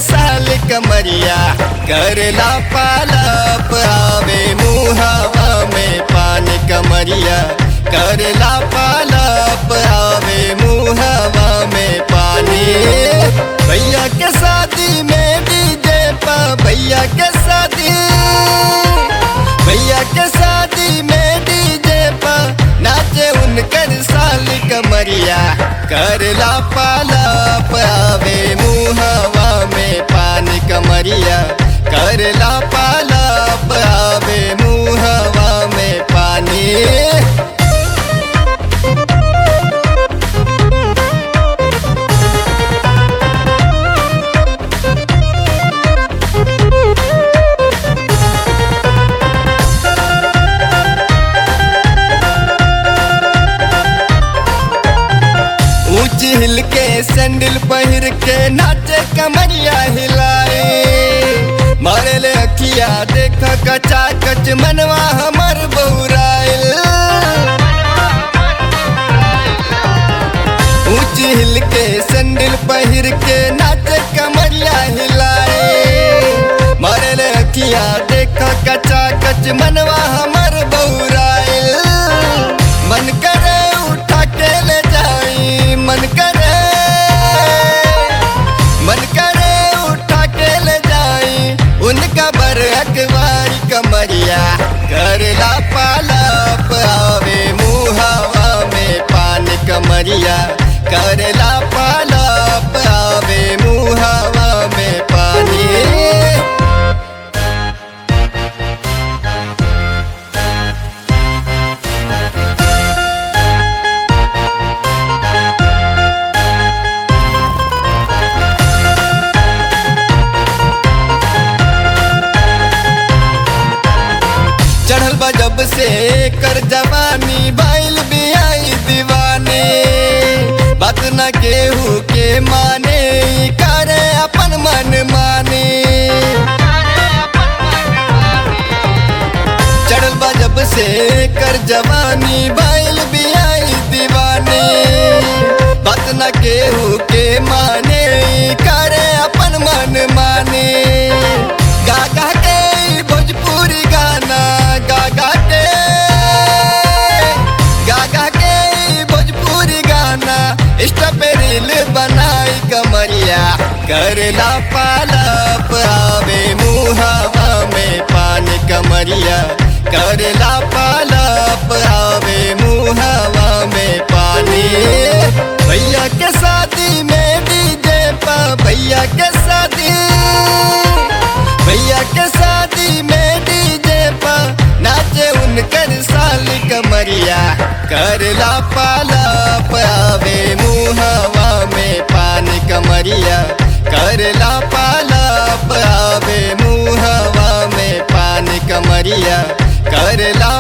साल कमरिया करला पालप आवे मुहावा में पानी कमरिया करला पालप आवे मुहावा में पानी। भैया के शादी में डीजे पा भैया के शादी में डीजे पा नाचे उनकर साल कमरिया करला पालप आवे मुहावा में पानी कमरिया करला पालप आवे मुहावा में पानी। हिल के सैंडल पहिर के नाचे कमरिया हिलाए मारे ले अखिया देखा कचा कच मनवा हमर बहुराइल। ऊंची हिल के सैंडल पहिर के नाचे कमरिया हिलाए मारे ले अखिया देखा कचा कच मनवा हमर बहुराइल। मन करे उठा के ले जाई मन करे उठा के ले जाई उनका बर अखबारी कमरिया करला पालप आवे मुहावा में पानी कमरिया करला पालप आवे मुहावा में पानी। चढ़ल बा जब से कर जवानी बाइल भी आई दीवाने बात न केहू के माने करे अपन मन माने। चढ़ल बा जब से कर जवानी बाइल भी आई दीवाने बात न केहू के माने करे अपन मन माने। गागा के भोजपुरी गाना गागा के भोजपुरी गाना इंस्टा पे रील बनाई कमरिया करला पालप आवे मुहावा में पानी कमरिया करला पालप आवे मुहावा में पानी। भैया के शादी में डीजे पा भैया के शादी में डीजे पा नाचे उनकर साल कमरिया करला पालप आवे मुहावा में पानी कमरिया करला पालप आवे मुहावा में पानी कमरिया करला